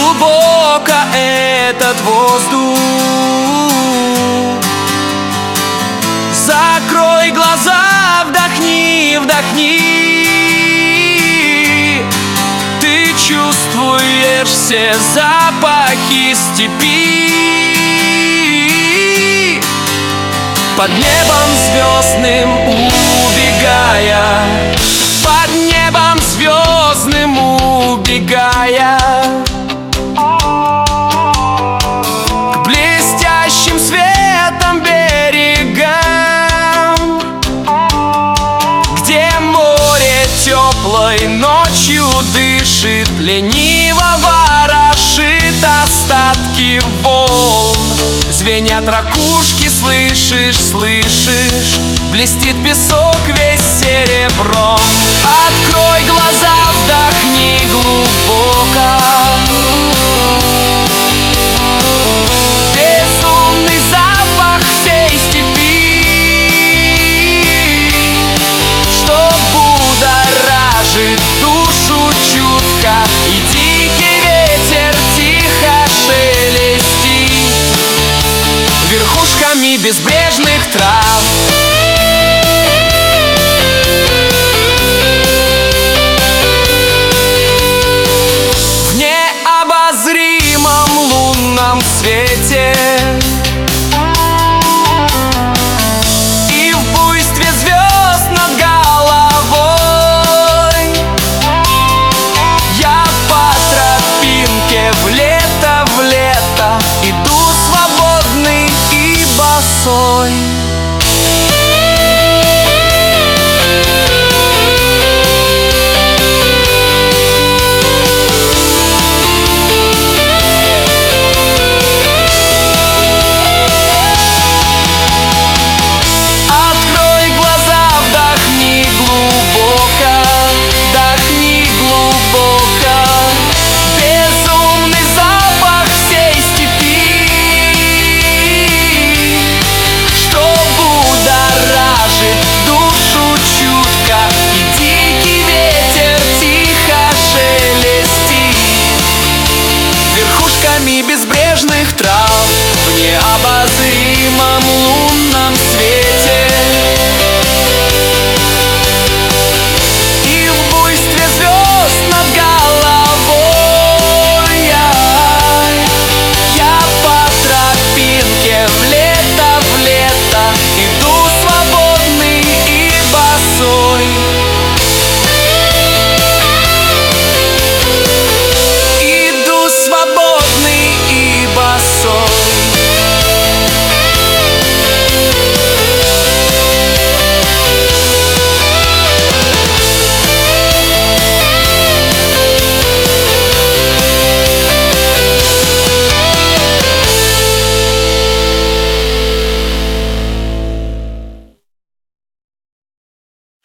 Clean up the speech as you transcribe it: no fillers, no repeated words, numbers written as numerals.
глубоко этот воздух. Закрой глаза, вдохни, вдохни. Ты чувствуешь все запахи степи. Под небом звездным убегая, под небом звездным убегая, к блестящим светом берегам, где море теплой ночью дышит, лениво ворошит остатки волн. Звенят ракушки, слышишь, слышишь, блестит песок весь серебром. Открой глаза, вдохни глубоко. Безумный запах всей степи, что будоражит душу чутко, и дикий ветер тихо шелестит верхушками безбрежных трав. В необозримом лунном свете и в буйстве звезд над головой я по тропинке в лето иду свободный и босой. Открой глаза, вдохни глубоко, вдохни глубоко. Безумный запах всей степи, что будоражит душу чутко, и дикий ветер тихо шелестит верхушками безбрежных трав. В необозримом лунном свете